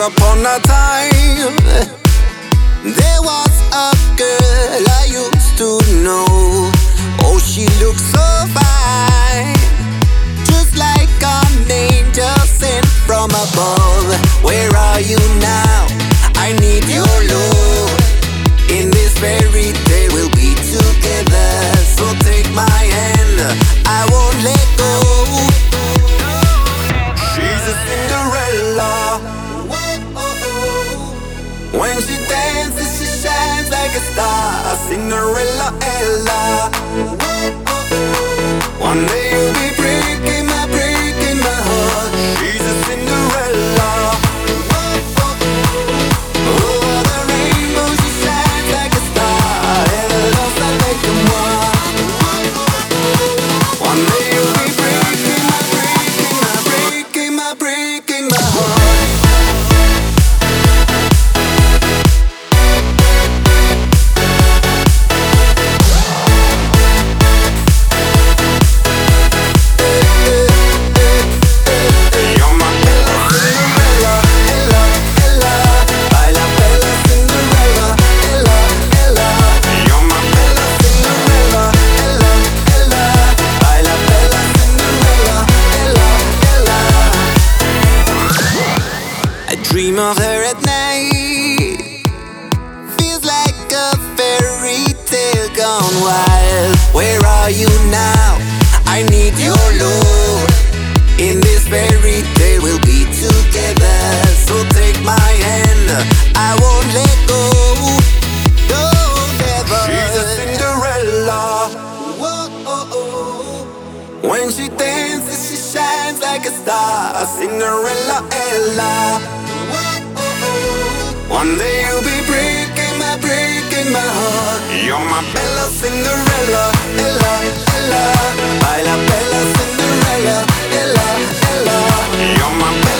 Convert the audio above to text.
upon a time, there was a girl I used to know. Oh, she looked so fine, just like an angel sent from above. Where are you now? I need your love. In this fairy tale we'll be together. So take my hand, I won't let go. She's a Cinderella. When she dances, she shines like a star. Cinderella, Ella. One day you'll be breaking my heart. She's a Cinderella. Over the rainbow, she shines like a star. Ella's a like a one. One day you'll be breaking my heart. Dream of her at night, feels like a fairy tale gone wild. Where are you now? I need your love. In this fairy tale we'll be together. So take my hand, I won't let go. No, never. She's a Cinderella. Whoa. When she dances, she shines like a star. Cinderella, Ella. One day you'll be breaking my heart. You're my bella Cinderella, Ella, Ella. Baila bella Cinderella, Ella, Ella. You're my bella